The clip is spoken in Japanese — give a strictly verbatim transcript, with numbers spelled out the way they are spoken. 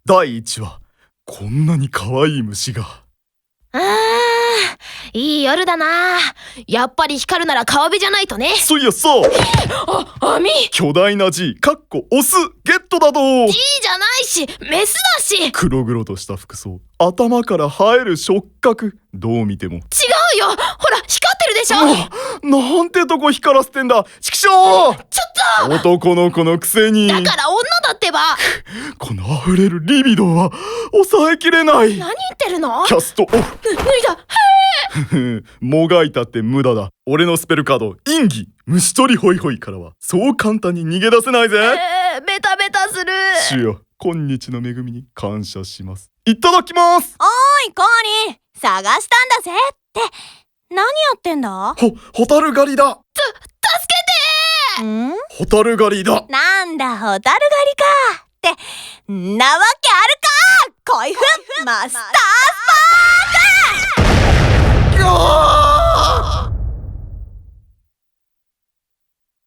だいいちわ、こんなに可愛い虫が。 あー、いい夜だな。やっぱり光るなら川辺じゃないとね。 そういやさ、 あ、網。 巨大な G かっこオスゲットだど。 G じゃないしメスだし。 黒々とした服装、頭から生える触覚、どう見ても違うよ。ほら光ってるでしょ。 ななんてとこ光らせてんだ、チキショー。 ちょっと男の子のくせに。 だから女だってば。 この溢れるリビドーは抑えきれない。 何言ってるの。 キャストオフ。 脱いだ。 もがいたって無駄だ。俺のスペルカードインギ虫取りホイホイからはそう簡単に逃げ出せないぜ。 えー、ベタベタする。 主よ、今日の恵みに感謝します。いただきます。 おーいコーリー、探したんだぜって何やってんだ。 ほ、ホタル狩りだ。 助けてんホタル狩りだ。 なんだホタル狩りかってんなわけあるか。恋フマスター